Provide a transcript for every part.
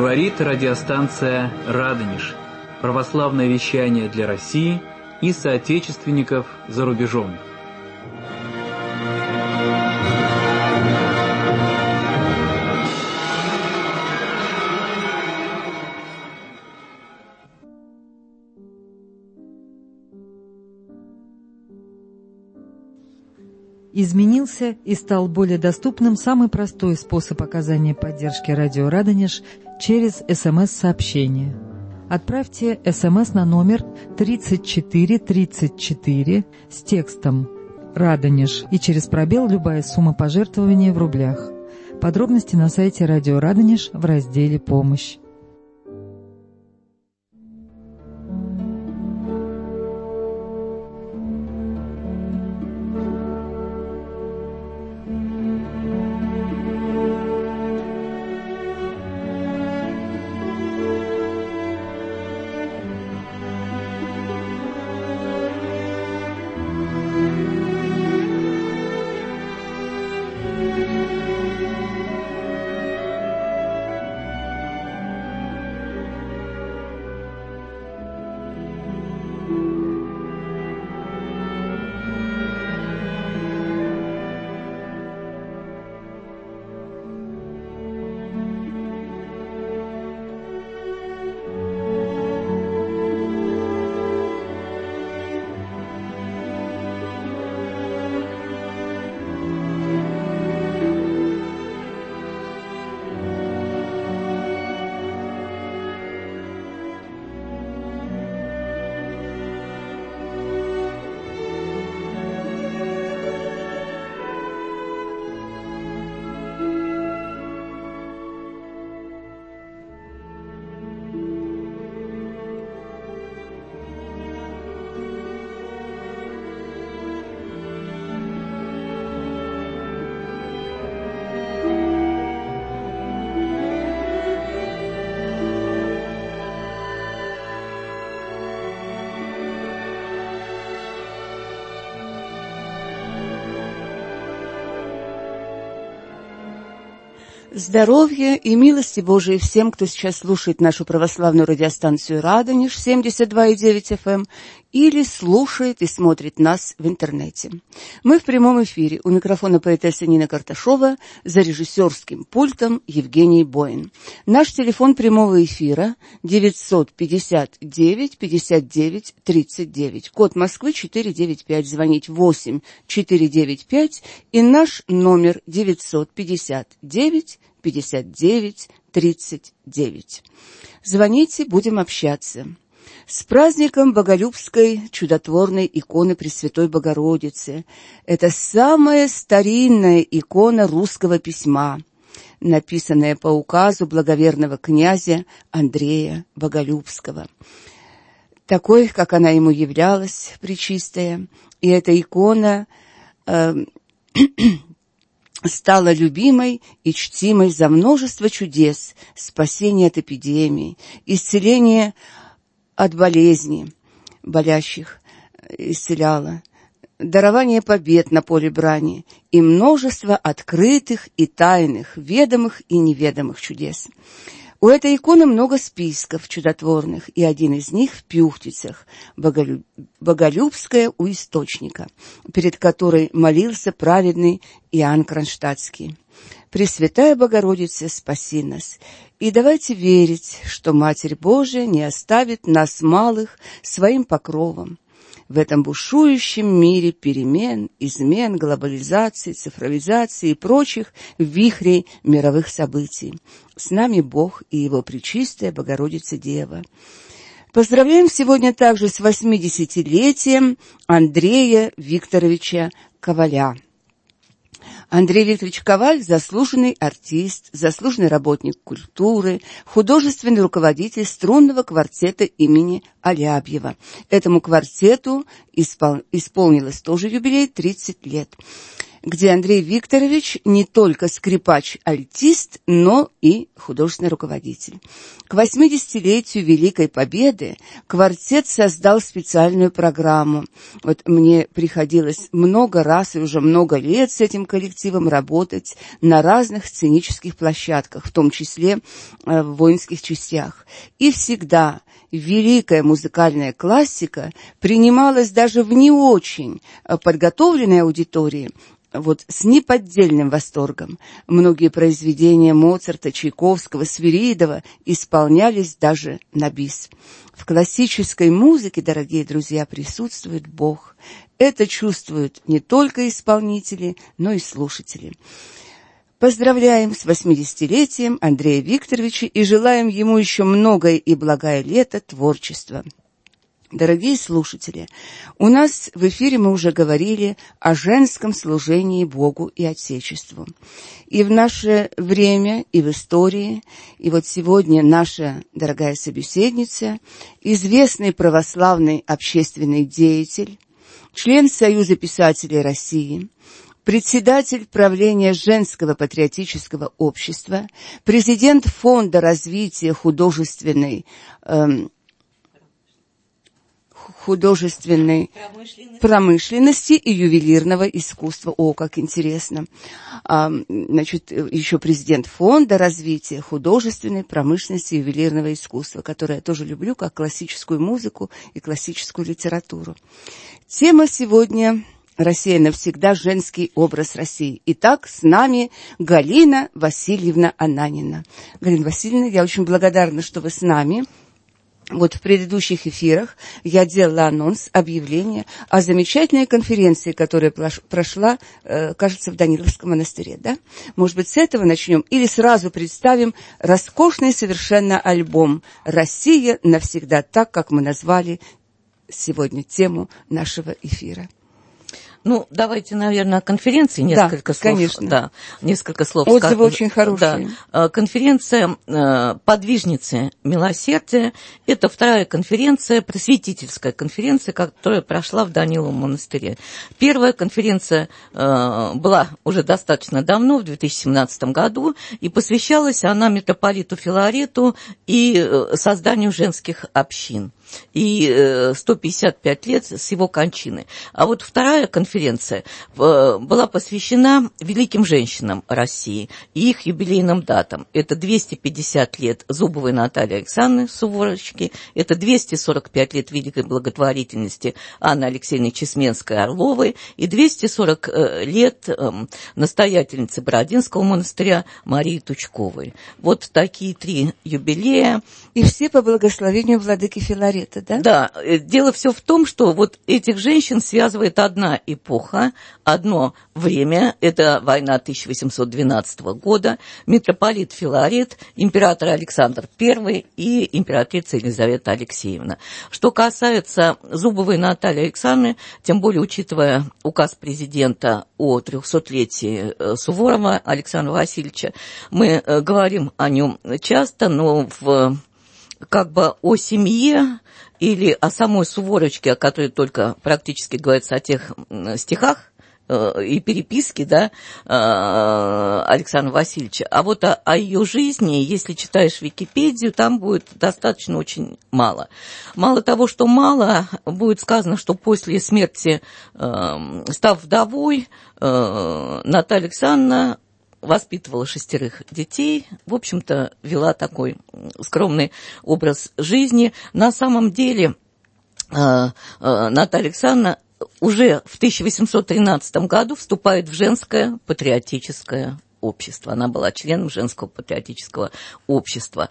Говорит радиостанция «Радонеж». Православное вещание для России и соотечественников за рубежом. Изменился и стал более доступным самый простой способ оказания поддержки радио «Радонеж» через СМС-сообщение. Отправьте СМС на номер 3434 с текстом «Радонеж» и через пробел любая сумма пожертвования в рублях. Подробности на сайте радио «Радонеж» в разделе «Помощь». Здоровья и милости Божией всем, кто сейчас слушает нашу православную радиостанцию «Радонеж» 72,9 FM или слушает и смотрит нас в интернете. Мы в прямом эфире. У микрофона поэтесса Нина Карташова, за режиссерским пультом Евгений Боин. Наш телефон прямого эфира 959-59-39, код Москвы 495, звонить 8-495 и наш номер 959 59 39. Звоните, будем общаться. С праздником Боголюбской чудотворной иконы Пресвятой Богородицы. Это самая старинная икона русского письма, написанная по указу благоверного князя Андрея Боголюбского. Такой, как она ему являлась, пречистая. И эта икона стала любимой и чтимой за множество чудес, спасение от эпидемий, исцеление от болезней, болящих исцеляла, дарование побед на поле брани и множество открытых и тайных, ведомых и неведомых чудес. У этой иконы много списков чудотворных, и один из них в Пюхтицах, Боголюбская у источника, перед которой молился праведный Иоанн Кронштадтский. Пресвятая Богородица, спаси нас! И давайте верить, что Матерь Божия не оставит нас малых своим покровом. В этом бушующем мире перемен, измен, глобализации, цифровизации и прочих вихрей мировых событий. С нами Бог и Его Пречистая Богородица Дева. Поздравляем сегодня также с 80-летием Андрея Викторовича Коваля. Андрей Викторович Коваль – заслуженный артист, заслуженный работник культуры, художественный руководитель струнного квартета имени Алябьева. Этому квартету исполнилось тоже юбилей 30 лет. где Андрей Викторович не только скрипач-альтист, но и художественный руководитель. К 80-летию Великой Победы квартет создал специальную программу. Вот мне приходилось много раз и уже много лет с этим коллективом работать на разных сценических площадках, в том числе в воинских частях. И всегда великая музыкальная классика принималась даже в не очень подготовленной аудитории вот с неподдельным восторгом. Многие произведения Моцарта, Чайковского, Свиридова исполнялись даже на бис. В классической музыке, дорогие друзья, присутствует Бог. Это чувствуют не только исполнители, но и слушатели. Поздравляем с 80-летием Андрея Викторовича и желаем ему еще многое и благое лето творчества. Дорогие слушатели, у нас в эфире мы уже говорили о женском служении Богу и Отечеству. И в наше время, и в истории, и вот сегодня наша дорогая собеседница, известный православный общественный деятель, член Союза писателей России, председатель правления Женского патриотического общества, президент Фонда развития художественной промышленности и ювелирного искусства. О, как интересно. Значит, еще президент Фонда развития художественной промышленности и ювелирного искусства, которое я тоже люблю, как классическую музыку и классическую литературу. Тема сегодня «Россия навсегда. Женский образ России». Итак, с нами Галина Васильевна Ананина. Галина Васильевна, я очень благодарна, что вы с нами. Вот в предыдущих эфирах я делала анонс, объявление о замечательной конференции, которая прошла, кажется, в Даниловском монастыре, да? Может быть, с этого начнем? Или сразу представим роскошный совершенно альбом «Россия навсегда», так, как мы назвали сегодня тему нашего эфира. Ну, давайте, наверное, о конференции несколько слов. Конечно. Да, несколько слов. Отзывы очень хорошие. Да. Конференция «Подвижницы милосердия» – это вторая конференция, просветительская конференция, которая прошла в Даниловом монастыре. Первая конференция была уже достаточно давно, в 2017 году, и посвящалась она митрополиту Филарету и созданию женских общин. И 155 лет с его кончины. А вот вторая конференция была посвящена великим женщинам России и их юбилейным датам. Это 250 лет Зубовой Натальи Александровны Суворочки, это 245 лет великой благотворительности Анны Алексеевны Чесменской-Орловой и 240 лет настоятельницы Бородинского монастыря Марии Тучковой. Вот такие три юбилея. И все по благословению владыки Филарета. Да? Да, дело все в том, что вот этих женщин связывает одна эпоха, одно время, это война 1812 года, митрополит Филарет, император Александр I и императрица Елизавета Алексеевна. Что касается Зубовой Натальи Александровны, тем более учитывая указ президента о 300-летии Суворова Александра Васильевича, мы говорим о нем часто, но как бы о семье или о самой Суворочке, о которой только практически говорится о тех стихах и переписке, да, Александра Васильевича. А вот о ее жизни, если читаешь Википедию, там будет достаточно очень мало. Мало того, что мало, будет сказано, что после смерти, став вдовой, Наталья Александровна воспитывала 6 детей, в общем-то, вела такой скромный образ жизни. На самом деле Наталья Александровна уже в 1813 году вступает в женское патриотическое общество. Она была членом женского патриотического общества.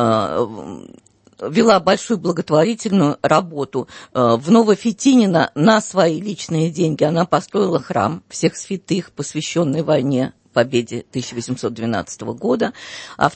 Вела большую благотворительную работу. В Новофетинино на свои личные деньги она построила храм всех святых, посвященный войне победе 1812 года, а в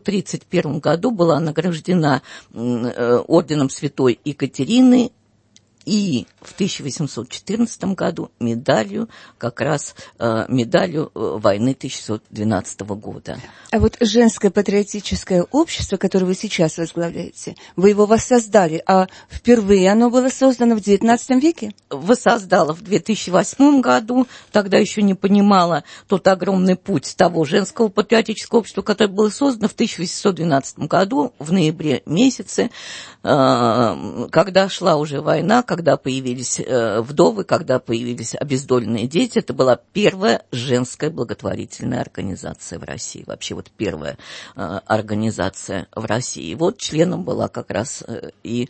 1831 году была награждена орденом Святой Екатерины и в 1814 году медалью, как раз медалью войны 1912 года. А вот женское патриотическое общество, которое вы сейчас возглавляете, вы его воссоздали, а впервые оно было создано в XIX веке? Воссоздала в 2008 году, тогда еще не понимала тот огромный путь того женского патриотического общества, которое было создано в 1812 году, в ноябре месяце, когда шла уже война, когда появились вдовы, когда появились обездоленные дети. Это была первая женская благотворительная организация в России. Вообще вот первая организация в России. Вот членом была как раз и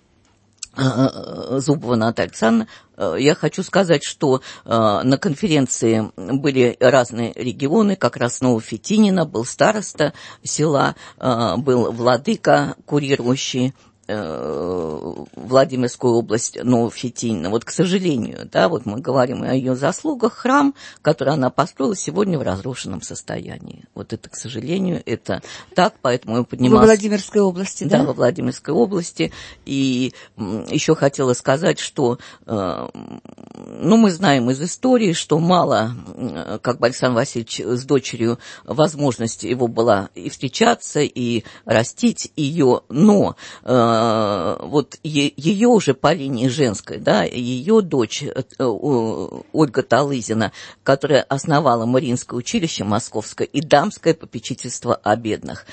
Зубова Наталья Александровна. Я хочу сказать, что на конференции были разные регионы, как раз Новофетинино, был староста села, был владыка, курирующий Владимирскую область, Новофетинино. Вот, к сожалению, да, вот мы говорим о ее заслугах, храм, который она построила, сегодня в разрушенном состоянии. Вот это, к сожалению, это так, поэтому я поднималась... Во Владимирской области, да? Да, во Владимирской области. И еще хотела сказать, что, мы знаем из истории, что мало, как бы Александр Васильевич с дочерью, возможность его была и встречаться, и растить ее, но вот ее уже по линии женской, да, ее дочь Ольга Талызина, которая основала Мариинское училище Московское и дамское попечительство о бедных,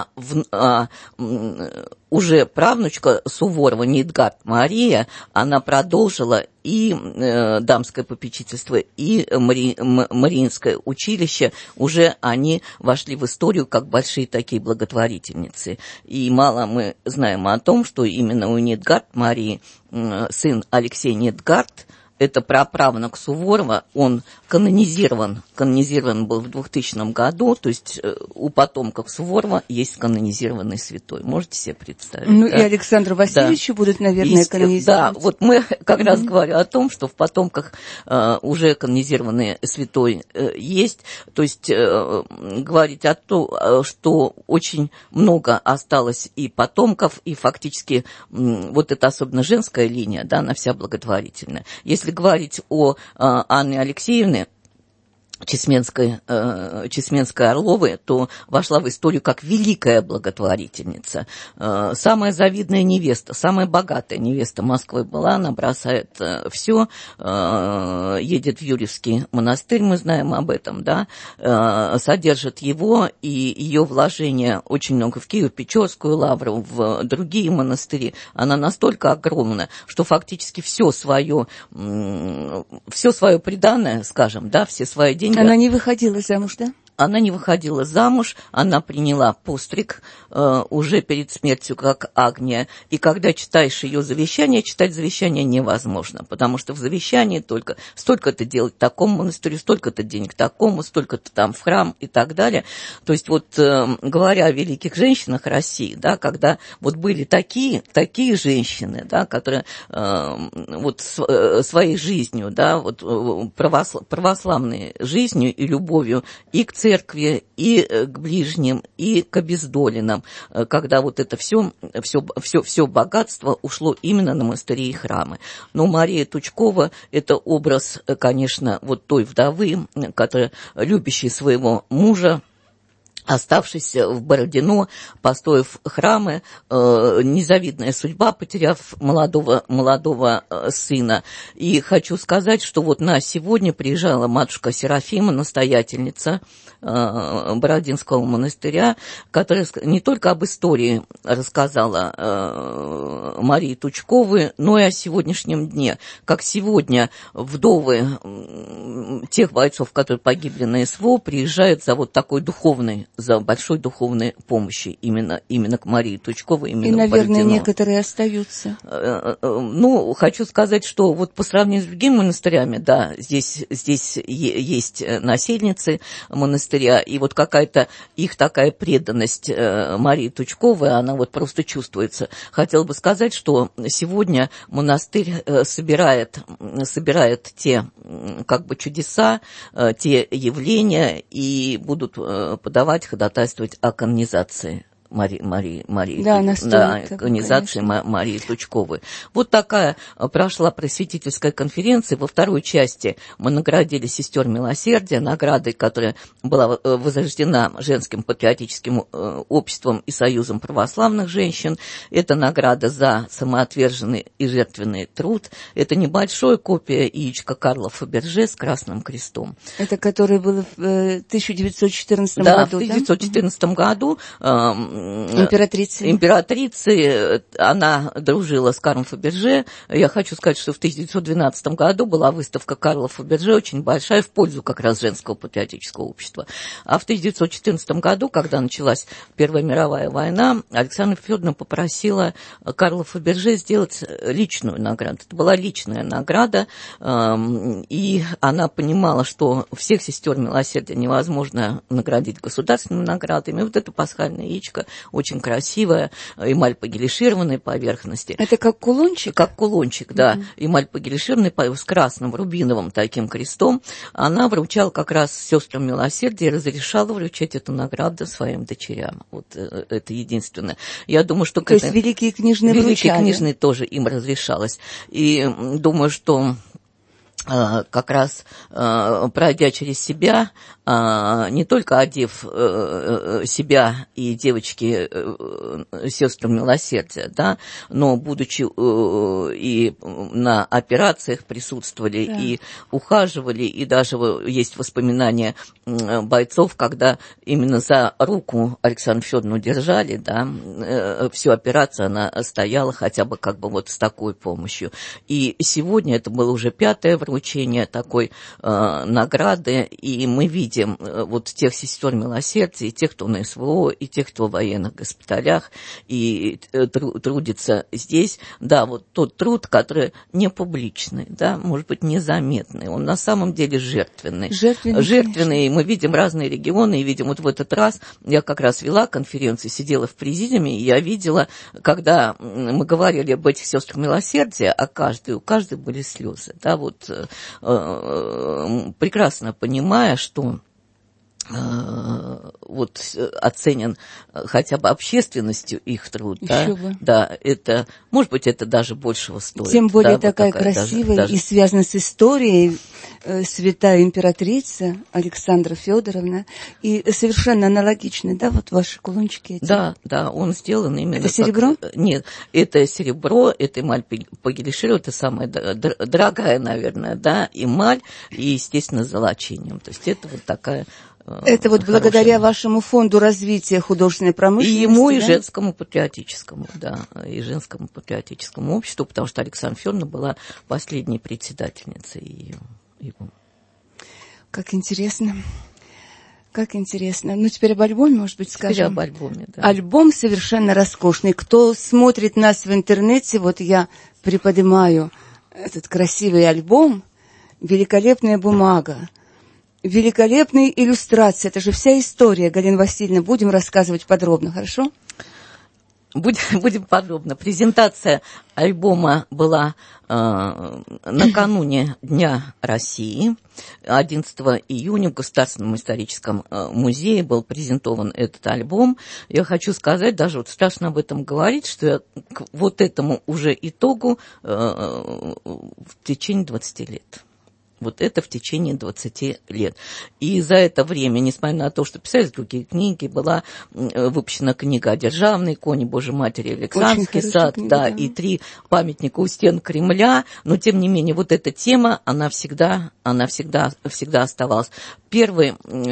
уже правнучка Суворова, Нидгард Мария, она продолжила и дамское попечительство, и Мариинское училище, уже они вошли в историю как большие такие благотворительницы. И мало мы знаем о том, что именно у Нидгард Марии сын Алексей Нидгард, это праправнук Суворова, он канонизирован был в 2000 году, то есть у потомков Суворова есть канонизированный святой. Можете себе представить? Ну да? И Александру Васильевичу будут, наверное, канонизировать. Да, вот мы как раз говорим о том, что в потомках уже канонизированный святой есть, то есть говорить о том, что очень много осталось и потомков, и фактически вот это особенно женская линия, да, она вся благотворительная. Если говорить о Анне Алексеевне Чесменской Орловой, то вошла в историю как великая благотворительница. Самая завидная невеста, самая богатая невеста Москвы была, она бросает все, едет в Юрьевский монастырь, мы знаем об этом, да, содержит его, и ее вложения очень много в Киево-Печорскую лавру, в другие монастыри. Она настолько огромна, что фактически все свое приданое, скажем, да, все свои деньги. Она не выходила замуж, да? Она не выходила замуж, она приняла постриг уже перед смертью, как Агния. И когда читаешь ее завещание, читать завещание невозможно, потому что в завещании только столько-то делать такому монастырю, столько-то денег такому, столько-то там в храм и так далее. То есть вот говоря о великих женщинах России, да, когда вот были такие женщины, да, которые вот своей жизнью, да, вот православной жизнью и любовью и к церкви, и к ближним, и к обездоленным, когда вот это все богатство ушло именно на монастыри и храмы. Но Мария Тучкова – это образ, конечно, вот той вдовы, которая любящая своего мужа, оставшись в Бородино, построив храмы, незавидная судьба, потеряв молодого сына. И хочу сказать, что вот на сегодня приезжала матушка Серафима, настоятельница Бородинского монастыря, которая не только об истории рассказала Марии Тучковой, но и о сегодняшнем дне. Как сегодня вдовы тех бойцов, которые погибли на СВО, приезжают за вот такой за большой духовной помощи именно к Марии Тучковой. И, наверное, некоторые остаются. Ну, хочу сказать, что вот по сравнению с другими монастырями, да, здесь есть насельницы монастыря, и вот какая-то их такая преданность Марии Тучковой, она вот просто чувствуется. Хотела бы сказать, что сегодня монастырь собирает те как бы чудеса, те явления, и будут ходатайствовать о канонизации организации Марии Тучковой. Вот такая прошла просветительская конференция. Во второй части мы наградили сестер милосердия, наградой, которая была возрождена Женским патриотическим обществом и Союзом православных женщин. Это награда за самоотверженный и жертвенный труд. Это небольшая копия яичка Карла Фаберже с красным крестом. Это которое было в 1914 году, да? В 1914 году императрицы, она дружила с Карлом Фаберже. Я хочу сказать, что в 1912 году была выставка Карла Фаберже очень большая в пользу как раз Женского патриотического общества. А в 1914 году, когда началась Первая мировая война, Александра Федоровна попросила Карла Фаберже сделать личную награду. Это была личная награда, и она понимала, что всех сестер милосердия невозможно наградить государственными наградами. И вот это пасхальное яичко очень красивая, эмаль погелишированной поверхности. Это как кулончик? Как кулончик, да. Эмаль погелишированной с красным рубиновым таким крестом. Она вручала как раз сестрам милосердия и разрешала вручать эту награду своим дочерям. Вот это единственное. Я думаю, что... То есть великие княжны вручали? Великие княжны тоже им разрешалось. И думаю, что как раз пройдя через себя, не только одев себя и девочки сестрам милосердия, да, но будучи и на операциях присутствовали, да, и ухаживали, и даже есть воспоминания бойцов, когда именно за руку Александру Федоровну держали, да, всю операцию она стояла хотя бы как бы вот с такой помощью. И сегодня это было уже 5-е вручение такой награды, и мы видим вот тех сестер милосердия, и тех, кто на СВО, и тех, кто в военных госпиталях, и трудится здесь. Да, вот тот труд, который не публичный, да, может быть, незаметный, он на самом деле жертвенный. Жертвенный, и мы видим разные регионы, и видим вот в этот раз, я как раз вела конференцию, сидела в президиуме, и я видела, когда мы говорили об этих сестрах милосердия, у каждой были слезы, да, вот прекрасно понимая, что вот оценен хотя бы общественностью их труд, да, да, это, может быть, это даже большего стоит. Тем более да, такая красивая и связана с историей святая императрица Александра Федоровна, и совершенно аналогичны, да, вот ваши кулончики эти? Да, да, он сделан именно... Это серебро? Нет, это серебро, это эмаль погелишированная, это самая дорогая, наверное, да, эмаль, и, естественно, с золочением. То есть это вот такая... Это вот благодаря вашему фонду развития художественной промышленности, и ему, да? И женскому патриотическому, да, и женскому патриотическому обществу, потому что Александра Федоровна была последней председательницей его. Как интересно. Как интересно. Ну, теперь об альбоме, может быть, скажем. Теперь об альбоме, да. Альбом совершенно роскошный. Кто смотрит нас в интернете, вот я приподнимаю этот красивый альбом, великолепная бумага, великолепные иллюстрации. Это же вся история, Галина Васильевна. Будем рассказывать подробно, хорошо? Будем подробно. Презентация альбома была накануне Дня России. 11 июня в Государственном историческом музее был презентован этот альбом. Я хочу сказать, даже вот страшно об этом говорить, что я к вот этому уже итогу в течение 20 лет. Вот это в течение 20 лет. И за это время, несмотря на то, что писались другие книги, была выпущена книга о державной иконе Божьей Матери, Александрский сад, книга, да, и 3 памятника у стен Кремля, но тем не менее вот эта тема, она всегда оставалась. Первое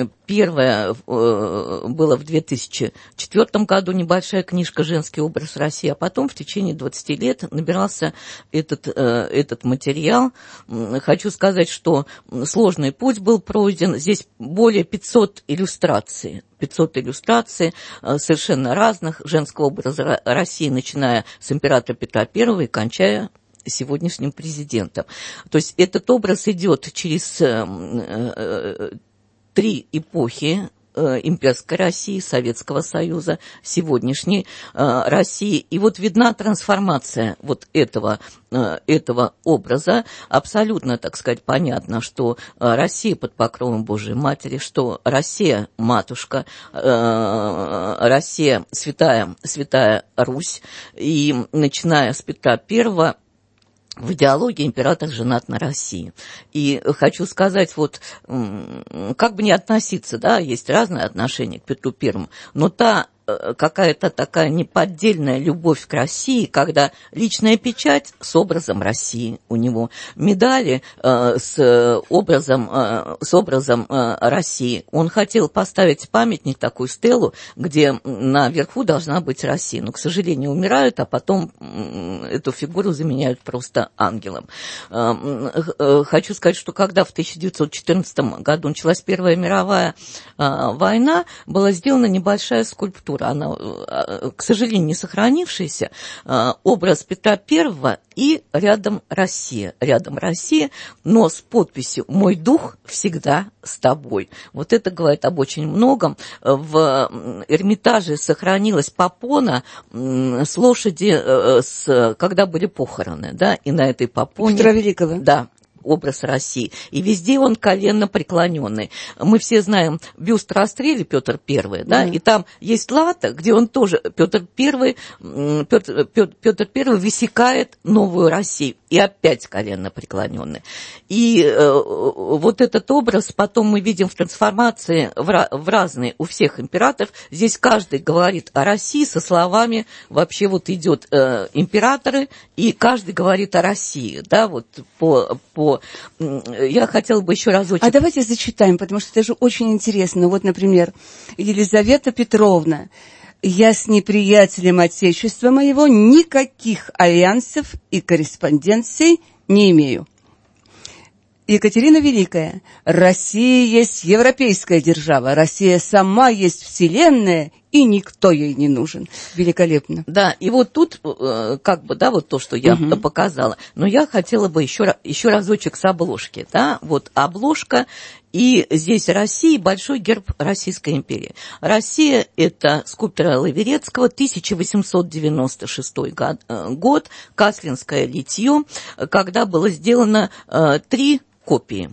было в 2004 году небольшая книжка «Женский образ России», а потом в течение 20 лет набирался этот материал. Хочу сказать, что сложный путь был пройден. Здесь более 500 иллюстраций. 500 иллюстраций совершенно разных женского образа России, начиная с императора Петра I и кончая сегодняшним президентом. То есть этот образ идет через 3 эпохи имперской России, Советского Союза, сегодняшней России. И вот видна трансформация вот этого образа. Абсолютно, так сказать, понятно, что Россия под покровом Божией Матери, что Россия матушка, Россия святая Русь. И начиная с Петра I, в идеологии император женат на России. И хочу сказать, вот как бы не относиться, да, есть разные отношения к Петру Первому, но та какая-то такая неподдельная любовь к России, когда личная печать с образом России у него, медали с образом России. Он хотел поставить памятник, такую стелу, где наверху должна быть Россия. Но, к сожалению, умирают, а потом эту фигуру заменяют просто ангелом. Хочу сказать, что когда в 1914 году началась Первая мировая война, была сделана небольшая скульптура. Она, к сожалению, не сохранившаяся, образ Петра I и рядом Россия, но с подписью «Мой дух всегда с тобой». Вот это говорит об очень многом. В Эрмитаже сохранилась попона с лошади, когда были похороны, да, и на этой попоне... Петра Великого. Да. Образ России. И везде он коленно преклоненный. Мы все знаем бюст Растрелли Петр I, да, и там есть лата, где он тоже, Петр I высекает новую Россию. И опять коленно преклоненный. И вот этот образ потом мы видим в трансформации в разные у всех императоров. Здесь каждый говорит о России со словами, вообще вот идет императоры, и каждый говорит о России, да, вот я хотела бы еще разочек... А давайте зачитаем, потому что это же очень интересно. Вот, например, Елизавета Петровна. «Я с неприятелем Отечества моего никаких альянсов и корреспонденций не имею». Екатерина Великая. «Россия есть европейская держава, Россия сама есть вселенная, и никто ей не нужен». Великолепно. Да, и вот тут, как бы, да, вот то, что я показала, но я хотела бы еще разочек с обложки, да, вот обложка, и здесь Россия, большой герб Российской империи. Россия – это скульптора Лаверецкого, 1896 год, Каслинское литье, когда было сделано три копии,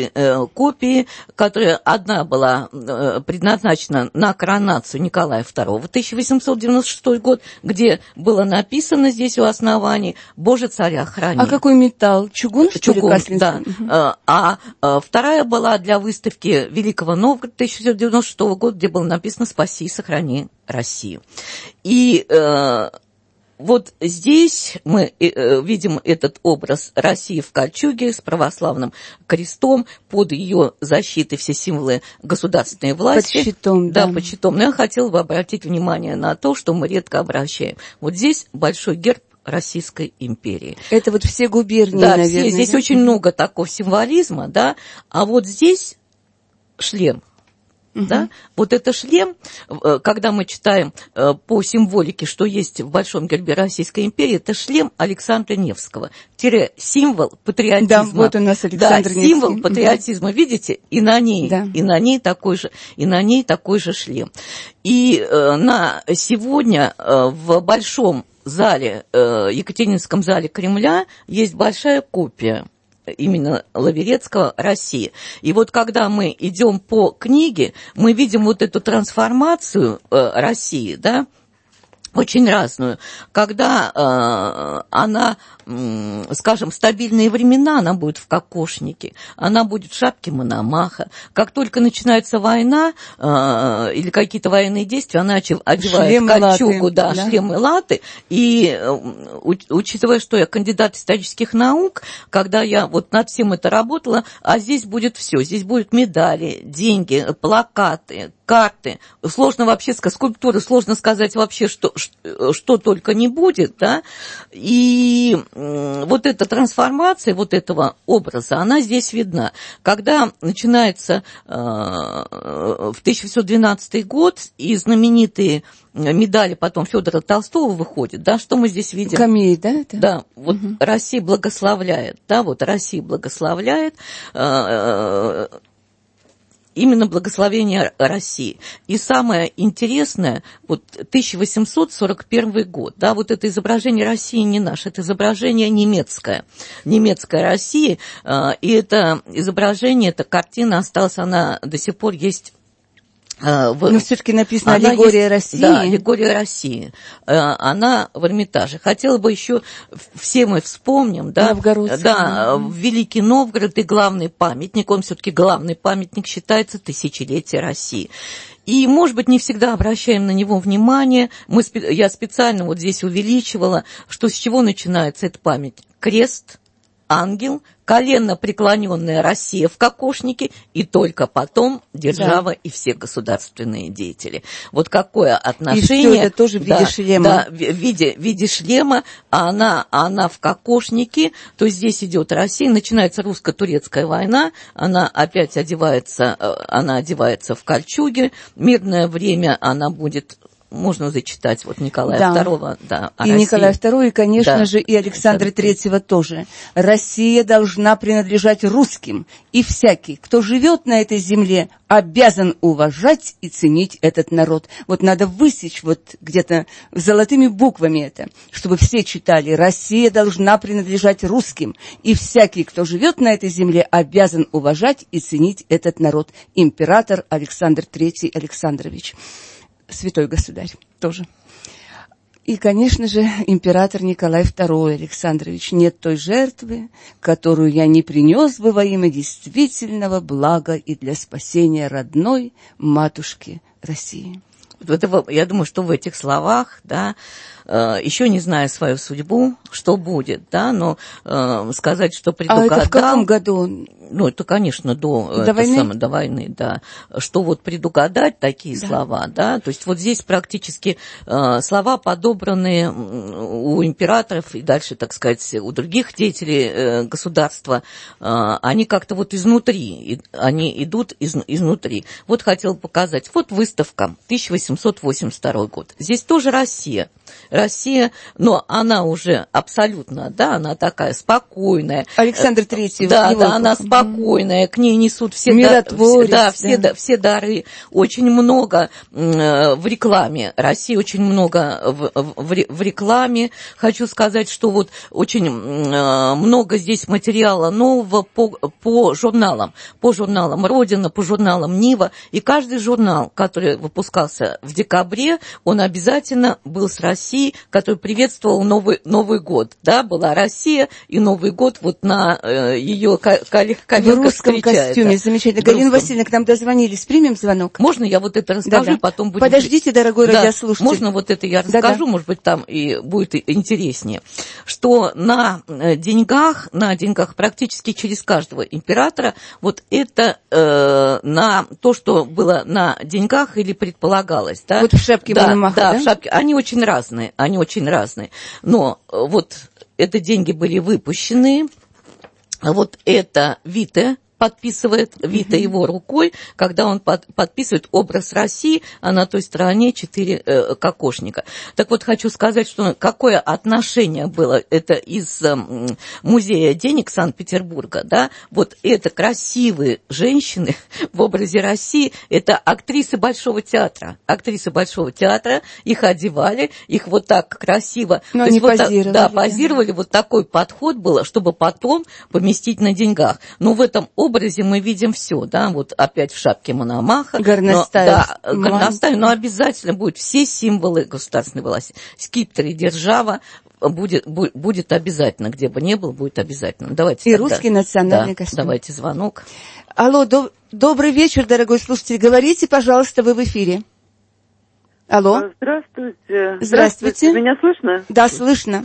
которые одна была предназначена на коронацию Николая II, 1896 год, где было написано здесь у оснований «Боже, царя храни». А какой металл? Чугун, что ли, Каслинский? Да. А вторая была для выставки Великого Новгорода 1996 года, где было написано «Спаси и сохрани Россию». И вот здесь мы видим этот образ России в кольчуге с православным крестом, под ее защитой все символы государственной власти. Под щитом, да. Да, под щитом. Но я хотела бы обратить внимание на то, что мы редко обращаем. Вот здесь большой герб Российской империи. Это вот все губернии, да, наверное. Здесь очень много такого символизма, да, а вот здесь шлем. Да? Вот это шлем, когда мы читаем по символике, что есть в большом гербе Российской империи, это шлем Александра Невского, символ патриотизма. Да, вот у нас Александр Невский. Символ патриотизма, видите, и на ней такой же шлем. И на сегодня в большом зале, Екатерининском зале Кремля, есть большая копия именно Лаверецкого «Россия». И вот когда мы идем по книге, мы видим вот эту трансформацию России, да, очень разную. Когда она, скажем, стабильные времена, она будет в кокошнике, она будет в шапке Мономаха. Как только начинается война или какие-то военные действия, она одевает кольчугу, шлемы латы. И учитывая, что я кандидат исторических наук, когда я вот над всем это работала, а здесь будет все. Здесь будут медали, деньги, плакаты, карты. Сложно вообще сказать, скульптуры, сложно сказать вообще, что только не будет, да. И вот эта трансформация вот этого образа, она здесь видна. Когда начинается в 1812 год и знаменитые медали потом Федора Толстого выходят, да, что мы здесь видим? Камей, да? Это? Да, вот Россия благословляет, да, вот Россия благословляет. именно благословение России. И самое интересное, вот 1841 год, да, вот это изображение России не наше, это изображение немецкая Россия, и это изображение, эта картина осталась, она до сих пор есть. Но все-таки написано «Аллегория России». Да, «Аллегория России». Она в Эрмитаже. Хотела бы еще, все мы вспомним, да, в Великий Новгород и главный памятник, он все-таки главный памятник считается тысячелетие России. И, может быть, не всегда обращаем на него внимание. Я специально вот здесь увеличивала, что с чего начинается этот памятник. Крест, ангел, коленно преклоненная Россия в кокошнике, и только потом держава и все государственные деятели. Вот какое отношение... И все это тоже в виде шлема. Да, в виде шлема, а она в кокошнике, то есть здесь идет Россия, начинается русско-турецкая война, она опять одевается в кольчуге, мирное время она будет... Можно зачитать вот Николая II, да, и России. Николая II, и, конечно же, и Александра III тоже. Россия должна принадлежать русским, и всякий, кто живет на этой земле, обязан уважать и ценить этот народ. Вот надо высечь вот где-то золотыми буквами это, чтобы все читали. Россия должна принадлежать русским, и всякий, кто живет на этой земле, обязан уважать и ценить этот народ. Император Александр III Александрович. Святой государь тоже. И, конечно же, император Николай II Александрович. Нет той жертвы, которую я не принес бы во имя действительного блага и для спасения родной матушки России. Я думаю, что в этих словах, да, еще не зная свою судьбу, что будет, да, но сказать, что предугадал... А это в каком году? Ну, это, конечно, до войны, да. Что вот предугадать такие слова, да, то есть вот здесь практически слова, подобранные у императоров и дальше, так сказать, у других деятелей государства, они как-то вот изнутри, они идут изнутри. Вот хотел показать, вот выставка, 1882 год. Здесь тоже Россия, но она уже абсолютно, да, она такая спокойная. Александр III. Да, она спокойная, к ней несут все дары. Очень много в рекламе. России очень много в рекламе. Хочу сказать, что вот очень много здесь материала нового по журналам. По журналам «Родина», по журналам «Нива». И каждый журнал, который выпускался в декабре, он обязательно был с Россией, который приветствовал Новый год. Да, была Россия, и Новый год вот на ее коленках в русском костюме. Замечательно. Галина Васильевна, к нам дозвонились. Примем звонок? Можно я вот это расскажу, потом будем... Подождите, дорогой радиослушатель. Можно вот это я расскажу, может быть, там и будет интереснее. Что на деньгах практически через каждого императора вот это на то, что было на деньгах или предполагалось. Да? Вот в шапке Мономаха, да? Да, в шапке. Они очень разные. Но вот это деньги были выпущены, вот это Витте подписывает, его рукой, когда он подписывает образ России, а на той стороне 4 кокошника. Так вот, хочу сказать, что какое отношение было это из музея денег Санкт-Петербурга, да, вот это красивые женщины в образе России, это актрисы Большого театра, их одевали, их вот так красиво. Но они позировали. Да, позировали, вот такой подход был, чтобы потом поместить на деньгах. Но в этом образе мы видим все, да, вот опять в шапке Мономаха. Горностаев, но обязательно будут все символы государственной власти. Скипетр и держава будет обязательно, где бы ни был, будет обязательно. Давайте и тогда, русский национальный костюм. Давайте звонок. Алло, добрый вечер, дорогой слушатель. Говорите, пожалуйста, вы в эфире. Алло. Здравствуйте. Меня слышно? Да, слышно.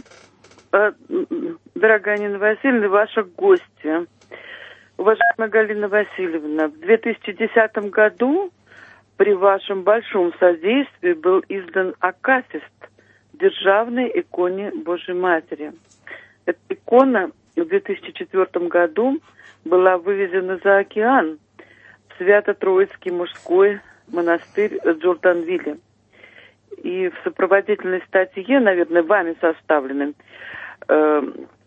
Дорогая Нина Васильевна, ваши гости. Уважаемая Галина Васильевна, в 2010 году при вашем большом содействии был издан акафист державной иконе Божьей Матери. Эта икона в 2004 году была вывезена за океан в Свято-Троицкий мужской монастырь в Джорданвилле. И в сопроводительной статье, наверное, вами составленной,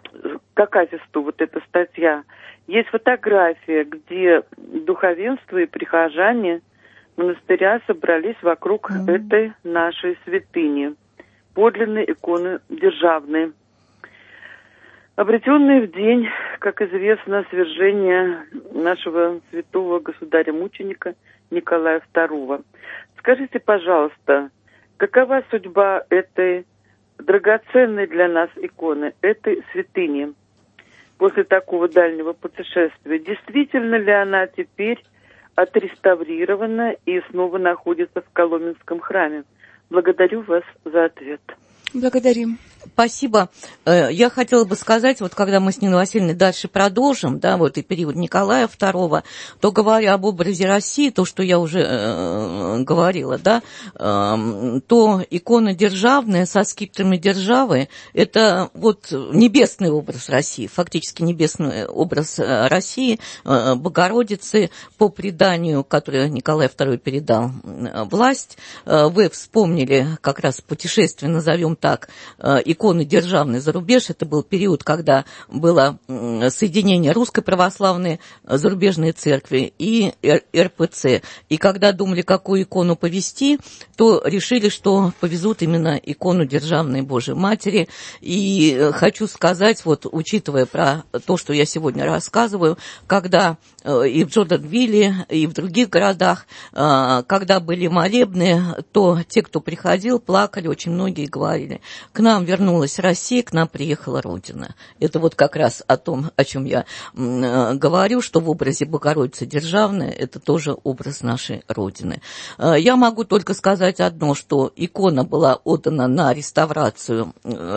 к акафисту, вот эта статья, есть фотография, где духовенство и прихожане монастыря собрались вокруг этой нашей святыни, подлинной иконы державной, обретенной в день, как известно, свержения нашего святого государя-мученика Николая II. Скажите, пожалуйста, какова судьба этой драгоценной для нас иконы, этой святыни, после такого дальнего путешествия? Действительно ли она теперь отреставрирована и снова находится в Коломенском храме? Благодарю вас за ответ. Благодарим. Спасибо. Я хотела бы сказать, вот когда мы с Ниной Васильевной дальше продолжим, да, вот и период Николая II, то, говоря об образе России, то, что я уже говорила, да, то икона державная со скипетрами державы, это вот небесный образ России, фактически небесный образ России, Богородицы, по преданию, которое Николай II передал власть. Вы вспомнили как раз путешествие, назовем так, иконы державной за рубеж. Это был период, когда было соединение Русской Православной зарубежной церкви и РПЦ. И когда думали, какую икону повезти, то решили, что повезут именно икону державной Божией Матери. И хочу сказать, вот учитывая про то, что я сегодня рассказываю, когда и в Джорданвилле, и в других городах, когда были молебны, то те, кто приходил, плакали, очень многие говорили: к нам вернулась Россия, к нам приехала Родина. Это вот как раз о том, о чем я говорю, что в образе Богородицы Державной это тоже образ нашей Родины. Я могу только сказать одно, что икона была отдана на реставрацию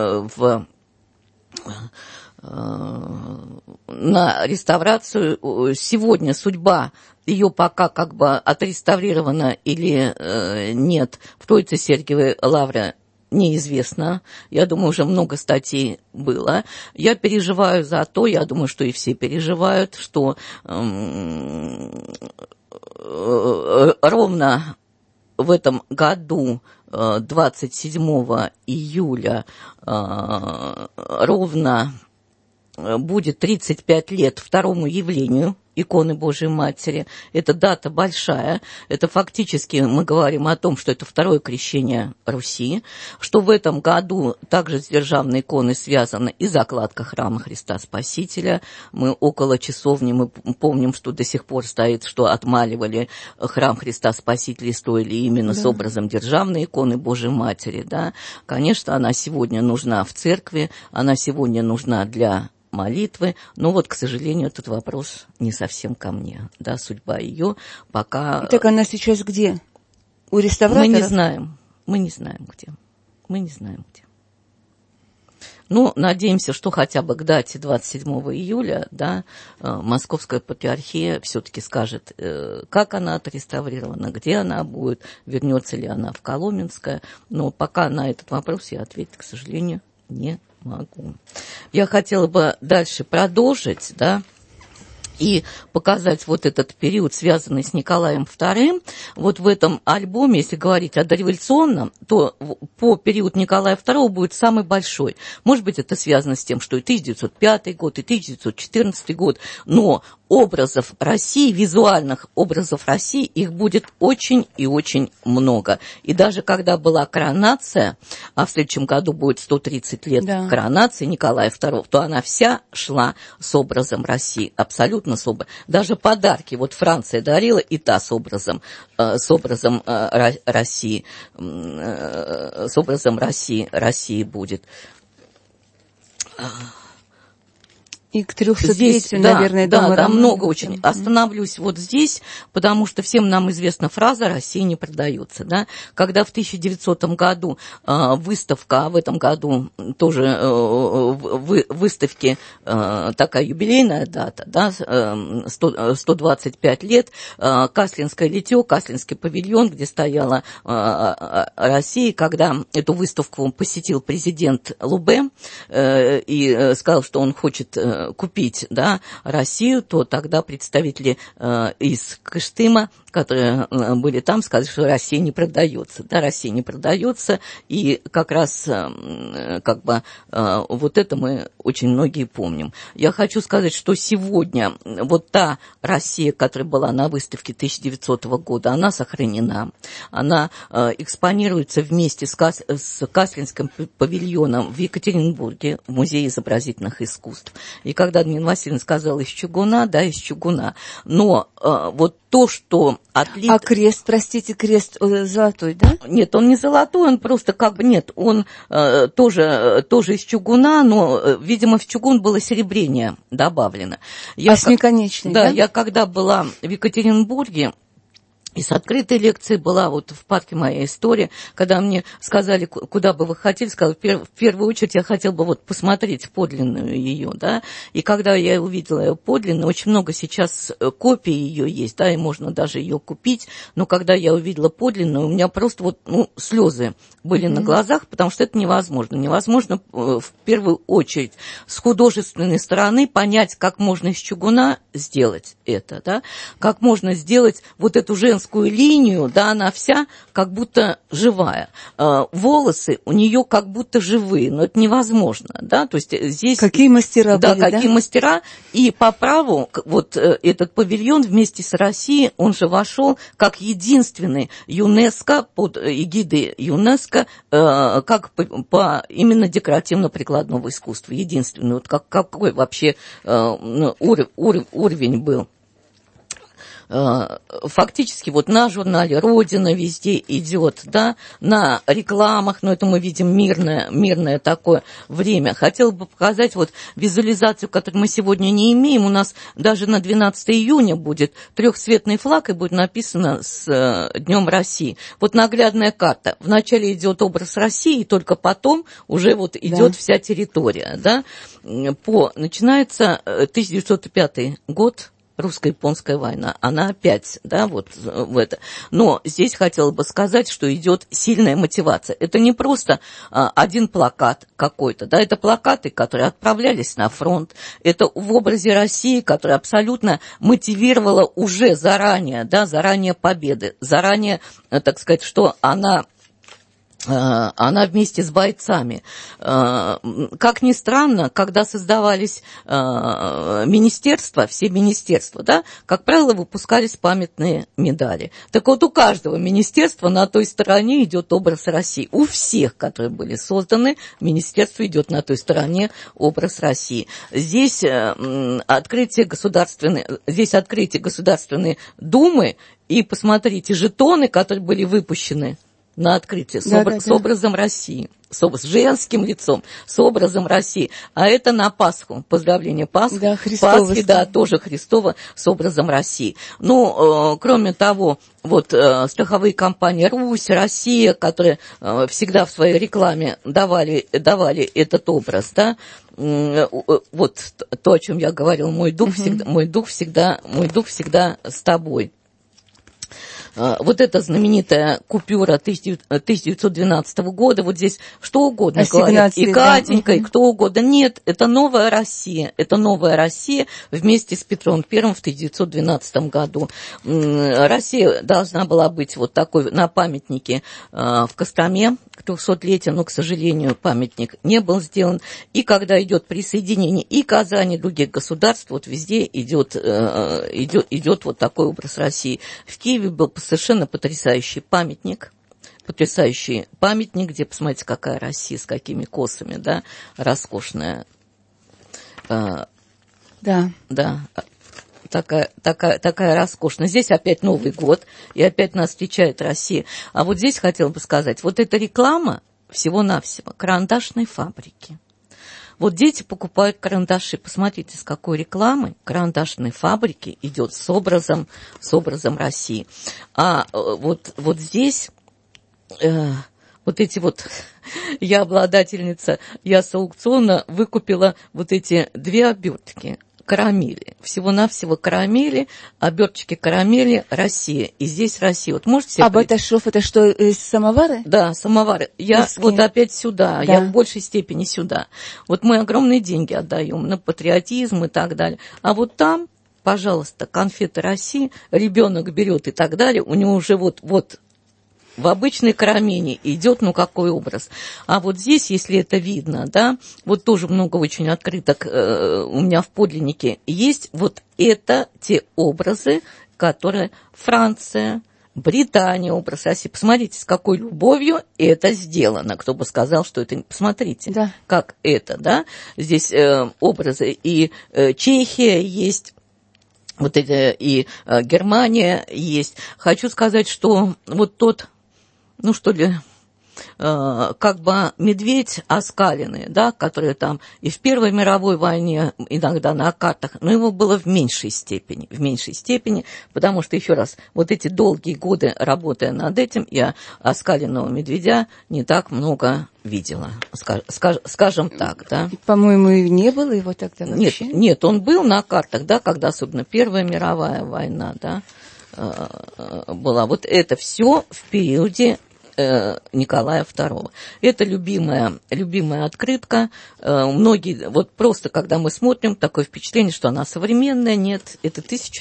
Сегодня судьба ее пока как бы отреставрирована или нет в Троице-Сергиевой лавре неизвестно. Я думаю, уже много статей было. Я переживаю за то, я думаю, что и все переживают, что ровно в этом году, 27 июля, ровно будет 35 лет второму явлению иконы Божией Матери. Это дата большая. Это фактически мы говорим о том, что это второе крещение Руси, что в этом году также с державной иконой связана и закладка храма Христа Спасителя. Мы около часовни, мы помним, что до сих пор стоит, что отмаливали храм Христа Спасителя и строили именно с образом державной иконы Божией Матери. Да. Конечно, она сегодня нужна в церкви, она сегодня нужна для молитвы, но вот, к сожалению, этот вопрос не совсем ко мне, да, судьба ее пока... Так она сейчас где? У реставраторов? Мы не знаем где. Ну, надеемся, что хотя бы к дате 27 июля, да, Московская патриархия все-таки скажет, как она отреставрирована, где она будет, вернется ли она в Коломенское, но пока на этот вопрос я ответить, к сожалению, не могу. Я хотела бы дальше продолжить, да, и показать вот этот период, связанный с Николаем II. Вот в этом альбоме, если говорить о дореволюционном, то по период Николая II будет самый большой. Может быть, это связано с тем, что и 1905 год, и 1914 год, но образов России, визуальных образов России, их будет очень и очень много. И даже когда была коронация, а в следующем году будет 130 лет коронации Николая II, то она вся шла с образом России, абсолютно с образом. Даже подарки, вот Франция дарила, и та с образом России, с образом России будет. И к 300-летию, наверное, Дома Романовых. Да, много очень. Остановлюсь вот здесь, потому что всем нам известна фраза «Россия не продается». Да? Когда в 1900 году выставка, а в этом году тоже выставки, такая юбилейная дата, да, 125 лет, Каслинское литье, Каслинский павильон, где стояла Россия, когда эту выставку посетил президент Лубе и сказал, что он хочет купить, да, Россию, то тогда представители из Кыштыма, которые были там, сказали, что Россия не продается, да, Россия не продается, и как раз вот это мы очень многие помним. Я хочу сказать, что сегодня вот та Россия, которая была на выставке 1900 года, она сохранена, она экспонируется вместе с Каслинским павильоном в Екатеринбурге, в Музее изобразительных искусств. И когда Нина Васильевна сказала из чугуна, да, из чугуна, но вот то, что отлит... А крест, простите, крест золотой, да? Нет, он не золотой, он просто нет, он тоже из чугуна, но, видимо, в чугун было серебрение добавлено. Осьмиконечный, да? Да, я когда была в Екатеринбурге, и с открытой лекцией была вот в парке «Моя история», когда мне сказали, куда бы вы хотели, сказала, в первую очередь я хотела бы вот посмотреть подлинную ее, да, и когда я увидела ее подлинную, очень много сейчас копий ее есть, да, и можно даже ее купить, но когда я увидела подлинную, у меня просто слезы были на глазах, потому что это невозможно. Невозможно в первую очередь с художественной стороны понять, как можно из чугуна сделать это, да, как можно сделать вот эту женскую линию, да, она вся как будто живая. Волосы у нее как будто живые, но это невозможно, да, то есть здесь... Какие мастера да, были, да? какие мастера, и по праву вот этот павильон вместе с Россией, он же вошел как единственный ЮНЕСКО, под эгидой ЮНЕСКО, как по именно декоративно-прикладного искусства, единственный, вот какой вообще уровень был. Фактически вот на журнале «Родина» везде идет, да, на рекламах, но это мы видим мирное такое время. Хотела бы показать вот визуализацию, которую мы сегодня не имеем. У нас даже на 12 июня будет трехцветный флаг и будет написано с Днем России. Вот наглядная карта. Вначале идет образ России, и только потом уже вот идет вся территория, да. Начинается 1905 год. Русско-японская война, она опять, да, вот в это. Но здесь хотела бы сказать, что идет сильная мотивация. Это не просто один плакат какой-то, да, это плакаты, которые отправлялись на фронт. Это в образе России, которая абсолютно мотивировала уже заранее, да, заранее победы, заранее, так сказать, что она вместе с бойцами. Как ни странно, когда создавались министерства, все министерства, да, как правило, выпускались памятные медали. Так вот, у каждого министерства на той стороне идет образ России. У всех, которые были созданы, министерство идет на той стороне образ России. Здесь открытие Государственной Думы, и посмотрите, жетоны, которые были выпущены на открытие с образом России, с женским лицом, с образом России. А это на Пасху, поздравление Пасхи, да, Пасхи, да, тоже Христова с образом России. Ну, кроме того, вот страховые компании «Русь», «Россия», которые всегда в своей рекламе давали этот образ, да, вот то, о чем я говорил, мой дух всегда с тобой. Вот эта знаменитая купюра 1912 года, вот здесь что угодно говорят, и Катенька, и кто угодно. Нет, это новая Россия вместе с Петром I в 1912 году. Россия должна была быть вот такой на памятнике в Костроме к 200-летию, но, к сожалению, памятник не был сделан. И когда идет присоединение и Казани, и других государств, вот везде идет вот такой образ России. В Киеве был совершенно потрясающий памятник, где, посмотрите, какая Россия, с какими косами, да, роскошная. Да. Такая роскошная. Здесь опять Новый год, и опять нас встречает Россия. А вот здесь хотела бы сказать, вот эта реклама всего-навсего карандашной фабрики. Вот дети покупают карандаши. Посмотрите, с какой рекламы карандашной фабрики идет с образом России. А вот здесь вот эти вот... Я обладательница, я с аукциона выкупила вот эти две обертки. карамели. Всего-навсего карамели, оберточки карамели, Россия. И здесь Россия. Вот можете себе Баташов это что, самовары? Да, самовары. Я Русские. вот опять сюда, Да. я в большей степени сюда. Вот мы огромные деньги отдаем на патриотизм и так далее. А вот там, пожалуйста, конфеты России, ребенок берет и так далее, у него уже вот в обычной карамели идет, ну, какой образ. А вот здесь, если это видно, да, вот тоже много очень открыток у меня в подлиннике есть, вот это те образы, которые Франция, Британия, образ России. Посмотрите, с какой любовью это сделано. Кто бы сказал, что это... Посмотрите, Да. как это, да. Здесь образы и Чехия есть, вот это и Германия есть. Хочу сказать, что вот тот... Ну, что ли, как бы медведь оскаленный, да, который там и в Первой мировой войне иногда на картах, но его было в меньшей степени, потому что, еще раз, вот эти долгие годы, работая над этим, я оскаленного медведя не так много видела, скажем так, да. По-моему, и не было его тогда вообще. Нет, он был на картах, да, когда особенно Первая мировая война, да, была. Вот это все в периоде Николая II. Это любимая открытка. Многие, вот просто когда мы смотрим, такое впечатление, что она современная. Нет, это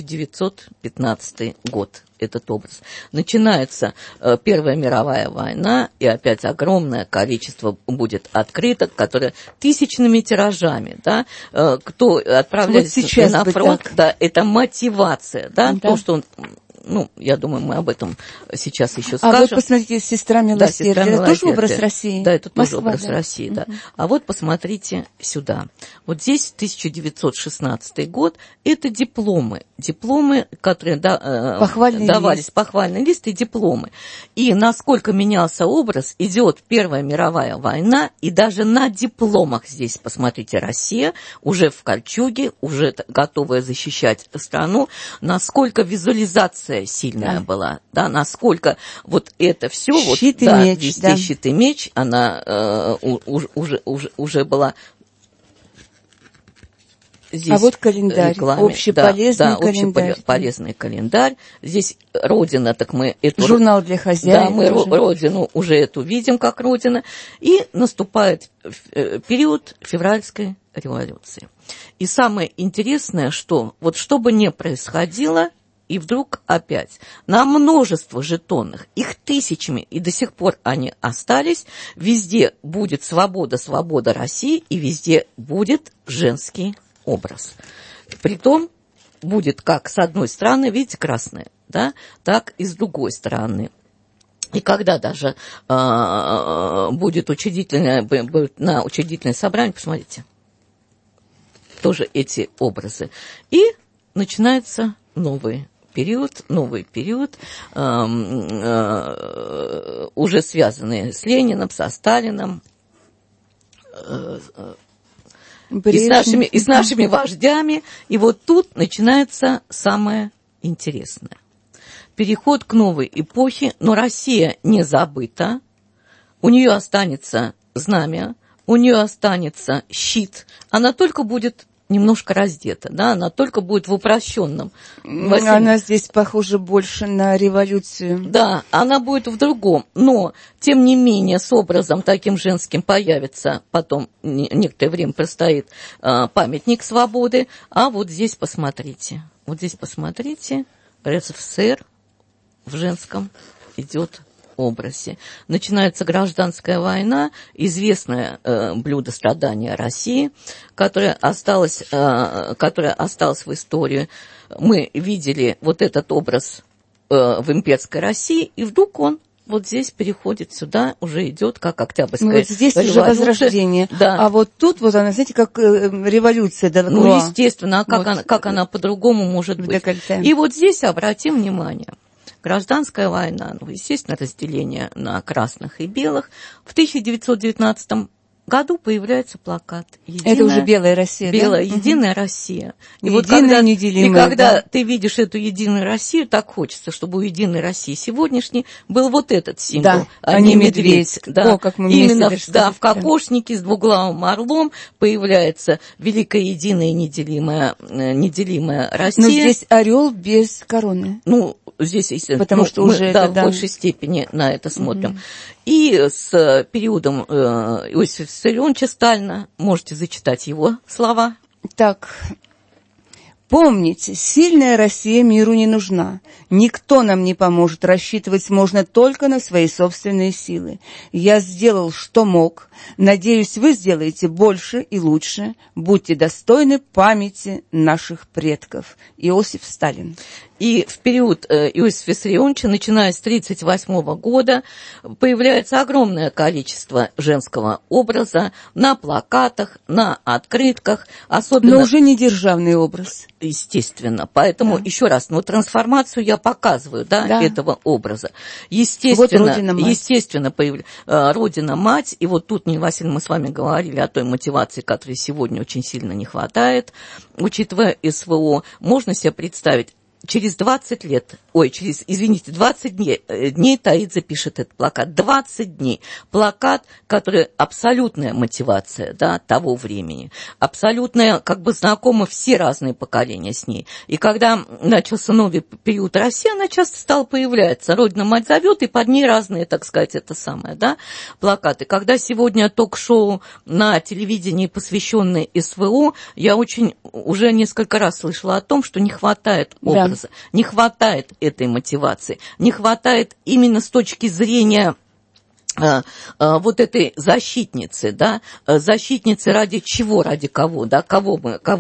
1915 год, этот образ. Начинается Первая мировая война, и опять огромное количество будет открыток, которые тысячными тиражами, да, кто отправляется вот на фронт, да, это мотивация, да, то, что он... Ну, я думаю, мы об этом сейчас еще скажем. А вот посмотрите, «Сестра милосердия». Да, это тоже образ России? Да, это тоже Москва, образ России, да. А вот посмотрите сюда. Вот здесь 1916 год. Это дипломы, которые давались, похвальный лист и дипломы. И насколько менялся образ, идет Первая мировая война, и даже на дипломах здесь, посмотрите, Россия уже в кольчуге, уже готовая защищать страну, насколько визуализация сильная была, да, насколько вот это все, щит вот, и меч, везде да. щит и меч, она уже была. Здесь а вот календарь, рекламе, общеполезный календарь. Общеполезный календарь. Здесь Родина, так мы эту... Журнал для хозяев. Да, мы Родину уже эту видим, как Родина. И наступает период февральской революции. И самое интересное, что вот что бы ни происходило, и вдруг опять на множество жетонных, их тысячами, и до сих пор они остались, везде будет свобода России, и везде будет женский образ. Притом будет как с одной стороны, видите, красное, да, так и с другой стороны. И когда даже будет на учредительное собрание, посмотрите, тоже эти образы. И начинается новый период, уже связанный с Лениным, со Сталином, и с нашими вождями. И вот тут начинается самое интересное. Переход к новой эпохе, но Россия не забыта. У нее останется знамя, у нее останется щит. Она только будет немножко раздета, да, она только будет в упрощенном. Она здесь похожа больше на революцию. Да, она будет в другом, но, тем не менее, с образом таким женским появится, потом некоторое время простоит памятник свободы, а вот здесь посмотрите, РСФСР в женском идет образе. Начинается гражданская война, известное блюдо страдания России, которое осталось в истории. Мы видели вот этот образ в имперской России, и вдруг он вот здесь переходит сюда, уже идет как Октябрьская революция. Вот здесь уже возрождение. Да. А вот тут вот она, знаете, как революция. Ну, естественно, а как она по-другому может быть? Декольте. И вот здесь обратим внимание. Гражданская война, естественно, разделение на красных и белых. В 1919 году появляется плакат. Это уже «Белая Россия», «Белая», да? «Единая Россия». И «Единая, неделимая». И когда ты видишь эту «Единую Россию», так хочется, чтобы у «Единой России» сегодняшней был вот этот символ, да, а не медведь. Да. О, как мы именно в кокошнике с двуглавым орлом появляется великая, единая, неделимая Россия. Но здесь орел без короны. Ну, здесь, естественно, потому что мы, уже да, в большей степени на это смотрим. И с периодом Иосифа Виссарионовича Сталина можете зачитать его слова. Так, помните, сильная Россия миру не нужна. Никто нам не поможет, рассчитывать можно только на свои собственные силы. Я сделал, что мог. Надеюсь, вы сделаете больше и лучше. Будьте достойны памяти наших предков. Иосиф Сталин. И в период Иосифа Виссарионовича, начиная с 1938 года, появляется огромное количество женского образа на плакатах, на открытках. Особенно... Но уже не державный образ. Естественно. Поэтому, еще раз, трансформацию я показываю, этого образа. Естественно, вот Родина-мать. И вот тут, Нина Васильевна, мы с вами говорили о той мотивации, которой сегодня очень сильно не хватает. Учитывая СВО, можно себе представить, через 20 лет, 20 дней Таидзе пишет этот плакат. 20 дней. Плакат, который абсолютная мотивация, того времени. Абсолютная, знакомы все разные поколения с ней. И когда начался новый период России, она часто стала появляться. Родина-мать зовет, и под ней разные, плакаты. Когда сегодня ток-шоу на телевидении, посвященное СВО, я уже несколько раз слышала о том, что не хватает образа. Не хватает этой мотивации, не хватает именно с точки зрения вот этой защитницы, защитницы ради чего, ради кого, кого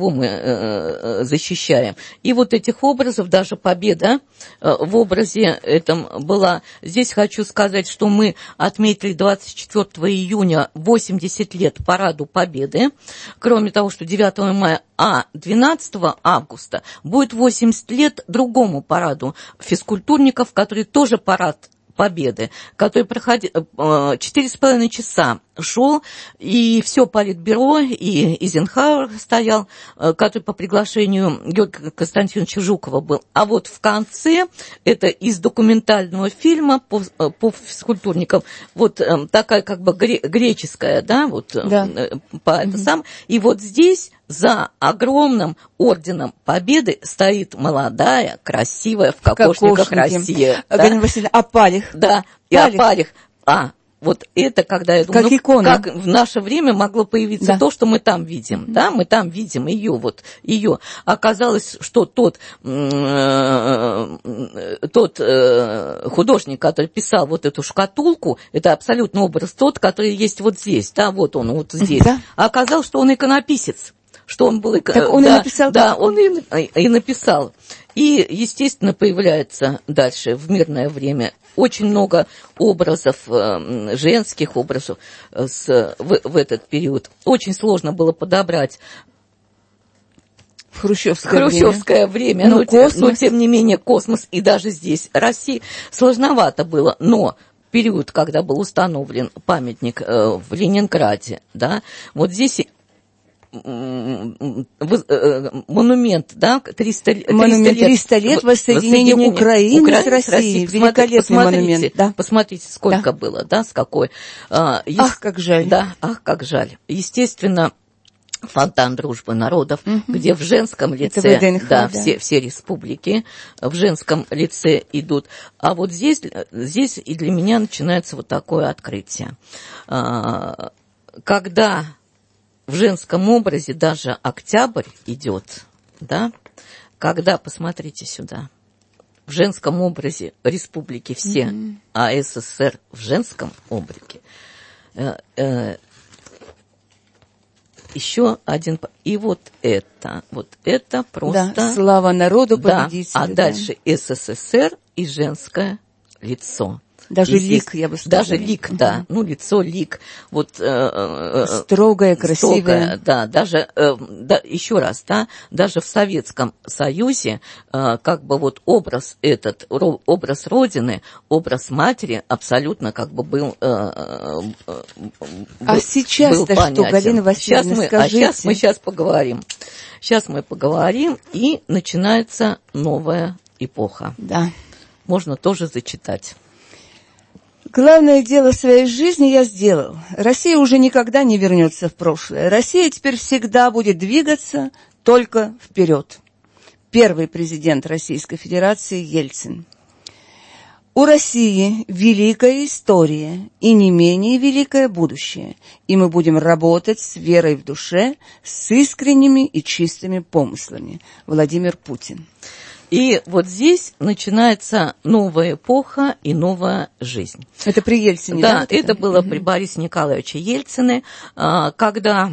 мы защищаем. И вот этих образов, даже победа в образе этом была. Здесь хочу сказать, что мы отметили 24 июня 80 лет параду Победы. Кроме того, что 9 мая, 12 августа будет 80 лет другому параду физкультурников, который тоже парад Победы, который проходил 4,5 часа шел, и все Политбюро, и Эйзенхауэр стоял, который по приглашению Георгия Константиновича Жукова был. А вот в конце, это из документального фильма по физкультурникам, такая греческая, и вот здесь за огромным орденом Победы стоит молодая, красивая, в кокошниках Россия. Галина Васильевна, Апалих. Да, и Апалих. Вот это, когда я думаю, как в наше время могло появиться то, что мы там видим, мы там видим ее. Оказалось, что тот художник, который писал эту шкатулку, это абсолютно образ тот, который есть здесь, он здесь. Да. А оказалось, что он иконописец. Что он был... Так он и написал. Да, он и написал. И, естественно, появляется дальше в мирное очень много образов, женских образов в этот период. Очень сложно было подобрать в хрущевское время. Но тем не менее, космос и даже здесь России сложновато было. Но период, когда был установлен памятник в Ленинграде, вот здесь... монумент, 300 лет воссоединения Украины с Россией. Великолепный монумент. Посмотрите, сколько было, с какой. Ах, как жаль. Да, ах, как жаль. Естественно, фонтан дружбы народов, где в женском лице, все республики в женском лице идут. А вот здесь и для меня начинается такое открытие. Когда в женском образе даже октябрь идет, когда, посмотрите сюда, в женском образе республики все, а СССР в женском облике, еще один, и вот это просто... Да, слава народу, победителю. А дальше СССР и женское лицо. Даже лик, я бы сказала. Даже лик, да. Ну, лицо, лик. Вот, строгое, красивое. Да, даже, еще раз, да, даже в Советском Союзе как бы вот образ этот, образ Родины, образ матери абсолютно как бы был сейчас-то что, Галина Васильевна, скажите? Сейчас мы поговорим, и начинается новая эпоха. Да. Можно тоже зачитать. Главное дело своей жизни я сделал. Россия уже никогда не вернется в прошлое. Россия теперь всегда будет двигаться только вперед. Первый президент Российской Федерации Ельцин. У России великая история и не менее великое будущее, и мы будем работать с верой в душе, с искренними и чистыми помыслами. Владимир Путин. И вот здесь начинается новая эпоха и новая жизнь. Это при Ельцине, да? Да, это было при Борисе Николаевиче Ельцине, когда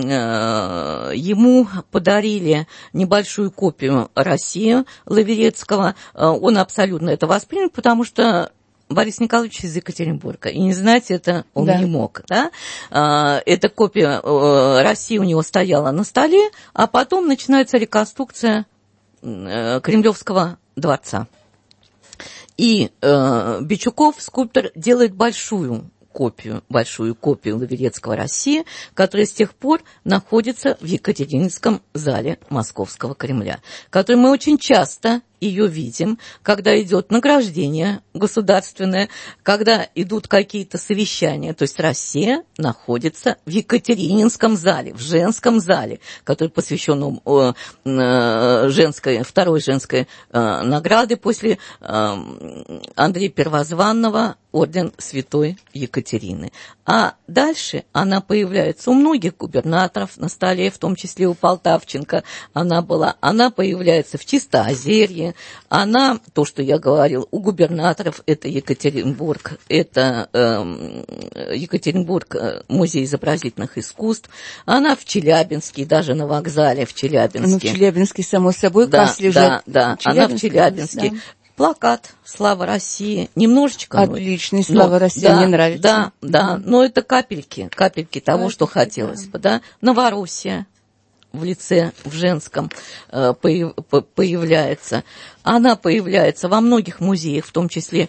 ему подарили небольшую копию России Лаверецкого. Он абсолютно это воспринял, потому что Борис Николаевич из Екатеринбурга, и не знать это он не мог. Да? Эта копия России у него стояла на столе, а потом начинается реконструкция Кремлевского дворца. И Бичуков, скульптор, делает большую копию Лаверецкого России, которая с тех пор находится в Екатерининском зале Московского Кремля, который мы очень часто ее видим, когда идет награждение государственное, когда идут какие-то совещания. То есть Россия находится в Екатерининском зале, в женском зале, который посвящен второй женской награды после Андрея Первозванного, орден Святой Екатерины. А дальше она появляется у многих губернаторов на столе, в том числе у Полтавченко она появляется в Чистоозерье, она, то, что я говорил, у губернаторов, это Екатеринбург, музей изобразительных искусств, она в Челябинске, даже на вокзале в Челябинске. Ну, в Челябинске, само собой, касс лежит. Да, она в Челябинске. Да. Плакат «Слава России», немножечко. Отличный, «Слава России», мне нравится. Да, но это капельки того, что хотелось бы, да. Новороссия в лице, в женском появляется. Она появляется во многих музеях, в том числе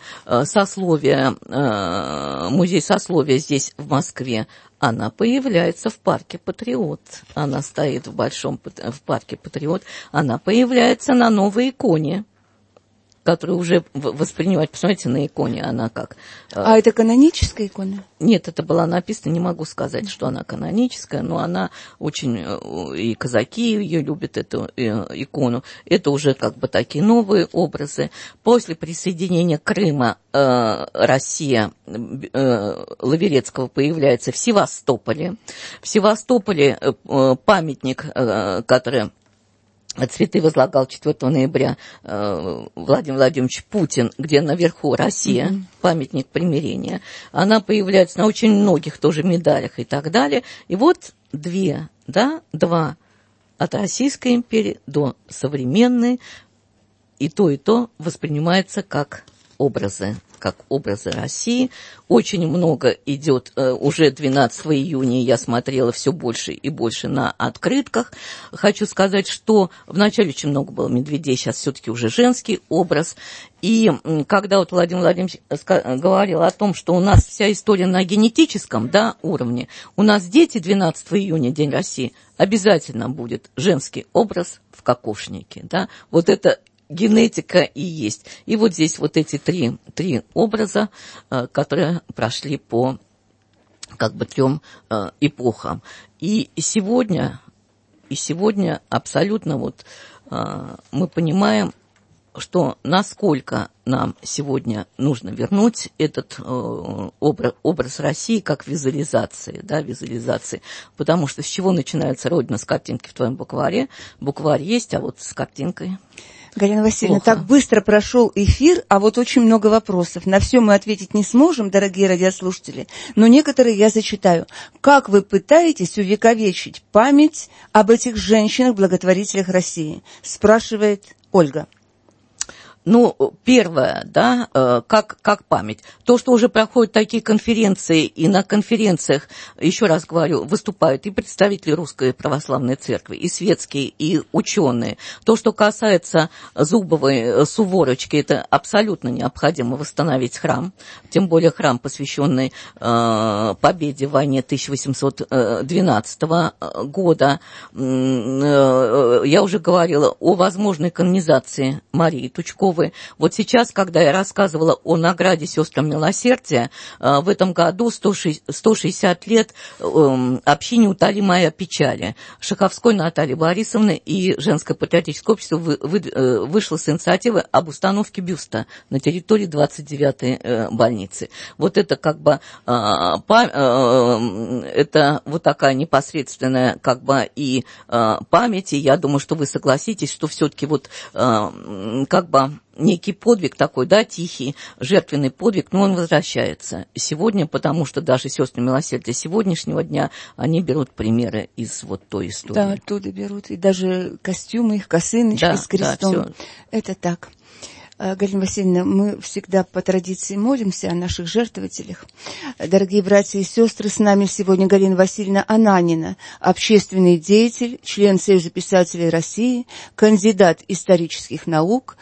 музей сословия здесь, в Москве. Она появляется в парке «Патриот». Она стоит в парке «Патриот». Она появляется на новой иконе, которую уже воспринимать, посмотрите, на иконе она как. А это каноническая икона? Нет, это была написана, не могу сказать, что она каноническая, но она очень, и казаки ее любят, эту икону. Это уже как бы такие новые образы. После присоединения Крыма Россия Лаверецкого появляется в Севастополе. В Севастополе памятник, который цветы возлагал 4 ноября Владимир Владимирович Путин, где наверху Россия, памятник примирения. Она появляется на очень многих тоже медалях и так далее. И вот два от Российской империи до современной, и то воспринимается как образы России. Очень много идет, уже 12 июня я смотрела все больше и больше на открытках. Хочу сказать, что вначале очень много было медведей, сейчас все-таки уже женский образ. И когда вот Владимир Владимирович говорил о том, что у нас вся история на генетическом уровне, у нас дети 12 июня, День России, обязательно будет женский образ в кокошнике. Да? Вот это генетика и есть. И вот здесь вот эти три образа, которые прошли по как бы 3 эпохам. И сегодня абсолютно вот мы понимаем, что насколько нам сегодня нужно вернуть этот образ России как визуализации, потому что с чего начинается Родина? С картинки в твоем букваре. Букварь есть, а вот с картинкой Галина Васильевна, плохо. Так быстро прошел эфир, а вот очень много вопросов. На все мы ответить не сможем, дорогие радиослушатели, но некоторые я зачитаю. Как вы пытаетесь увековечить память об этих женщинах-благотворителях России? Спрашивает Ольга. Ну, первое, да, как память. То, что уже проходят такие конференции, и на конференциях, еще раз говорю, выступают и представители Русской Православной Церкви, и светские, и ученые. То, что касается Зубовой, Суворочки, это абсолютно необходимо восстановить храм, тем более храм, посвященный победе в войне 1812 года. Я уже говорила о возможной канонизации Марии Тучковой. Вот сейчас, когда я рассказывала о награде сестрам милосердия, в этом году 160 лет общине «Утолимая печали» Шаховской Натальи Борисовны, и Женское патриотическое общество вышло с инициативы об установке бюста на территории 29-й больницы. Вот это как бы это вот такая непосредственная как бы и память, и я думаю, что вы согласитесь, что все-таки вот как бы некий подвиг такой, да, тихий, жертвенный подвиг, но он возвращается сегодня, потому что даже сестры милосердия сегодняшнего дня, они берут примеры из вот той истории. Да, оттуда берут, и даже костюмы их, косыночки с крестом. Да, это так. Галина Васильевна, мы всегда по традиции молимся о наших жертвователях. Дорогие братья и сестры, с нами сегодня Галина Васильевна Ананина, общественный деятель, член Союза писателей России, кандидат исторических наук,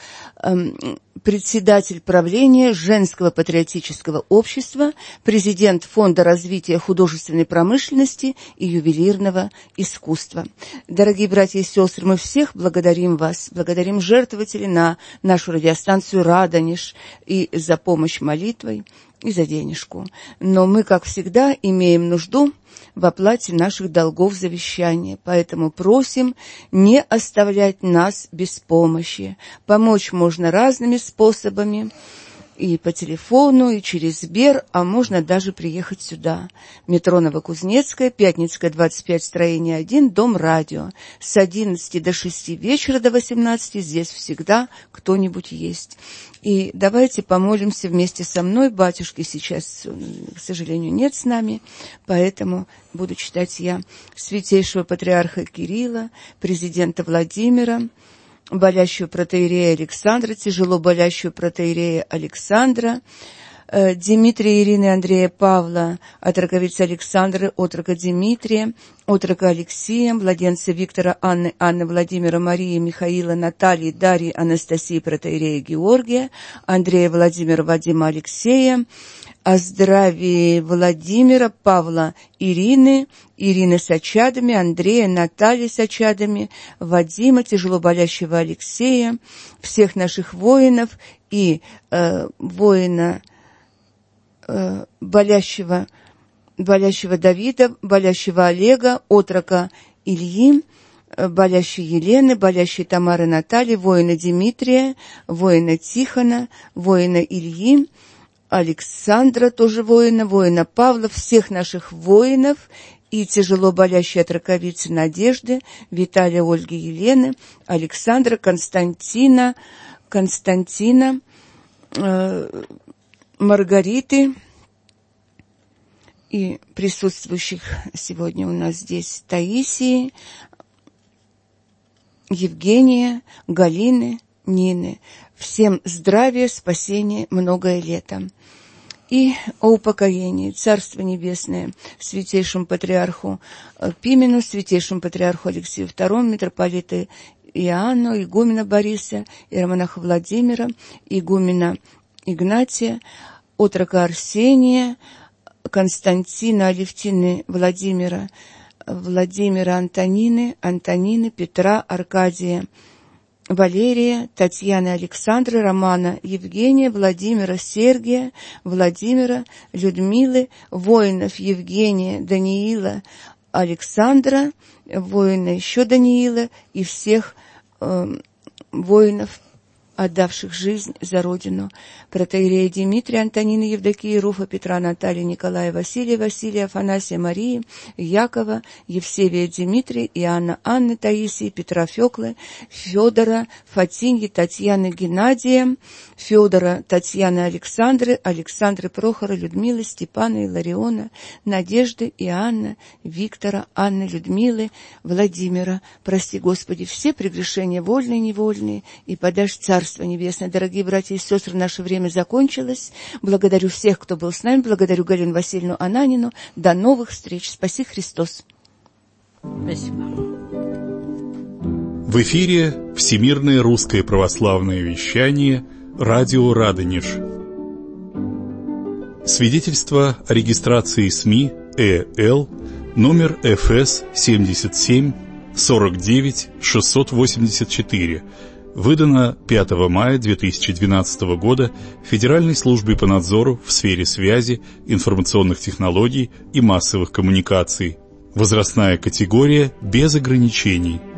председатель правления Женского патриотического общества, президент Фонда развития художественной промышленности и ювелирного искусства. Дорогие братья и сестры, мы всех благодарим вас, благодарим жертвователей на нашу радиостанцию «Радонеж» и за помощь молитвой, и за денежку. Но мы, как всегда, имеем нужду в оплате наших долгов завещания, поэтому просим не оставлять нас без помощи. Помочь можно разными способами, и по телефону, и через Сбер, а можно даже приехать сюда. Метро Новокузнецкая, Пятницкая, 25, строение 1, Дом радио. С 11 до 6 вечера до 18 здесь всегда кто-нибудь есть. И давайте помолимся вместе со мной. Батюшки сейчас, к сожалению, нет с нами, поэтому буду читать я. Святейшего патриарха Кирилла, президента Владимира, болящего протоиерея Александра, тяжело болящего протоиерея Александра, Дмитрия, Ирины, Андрея, Павла, отроковицы Александры, отрока Дмитрия, отрока Алексея, младенца Виктора, Анны, Владимира, Марии, Михаила, Натальи, Дарьи, Анастасии, протоиерея Георгия, Андрея, Владимира, Вадима, Алексея, о здравии Владимира, Павла, Ирины с очадами, Андрея, Натальи с очадами, Вадима, тяжело болящего Алексея, всех наших воинов и воина болящего Давида, болящего Олега, отрока Ильи, болящей Елены, болящей Тамары, Натальи, воина Дмитрия, воина Тихона, воина Ильи, Александра, тоже воина Павла, всех наших воинов и тяжело болящей от раковицы Надежды, Виталия, Ольги, Елены, Александра, Константина, Маргариты и присутствующих сегодня у нас здесь Таисии, Евгения, Галины, Нины. Всем здравия, спасения, многое лето. И о упокоении, Царство Небесное, святейшему патриарху Пимену, святейшему патриарху Алексею II, митрополита Иоанну, игумена Бориса, иеромонаха Владимира, игумена Игнатия, отрока Арсения, Константина, Алевтины, Владимира, Антонины, Петра, Аркадия, Валерия, Татьяны, Александра, Романа, Евгения, Владимира, Сергия, Владимира, Людмилы, воинов Евгения, Даниила, Александра, воина еще Даниила и всех воинов, отдавших жизнь за Родину, протоиерея Дмитрия, Антонина, Евдокии, Руфа, Петра, Наталья, Николая, Василия, Афанасия, Марии, Якова, Евсевия, Дмитрия, Иоанна, Анны, Таисии, Петра, Феклы, Федора, Фатиньи, Татьяны, Геннадия, Федора, Татьяны, Александры, Прохора, Людмилы, Степана, Илариона, Надежды, Иоанна, Виктора, Анны, Людмилы, Владимира. Прости, Господи, все прегрешения, вольные и невольные, и подашь Царство Царство Небесное. Дорогие братья и сестры, наше время закончилось. Благодарю всех, кто был с нами. Благодарю Галину Васильевну Ананину. До новых встреч. Спаси Христос. Спасибо. В эфире Всемирное русское православное вещание «Радио Радонеж». Свидетельство о регистрации СМИ ЭЛ номер ФС 77 49 684, выдано 5 мая 2012 года Федеральной службой по надзору в сфере связи, информационных технологий и массовых коммуникаций. Возрастная категория без ограничений.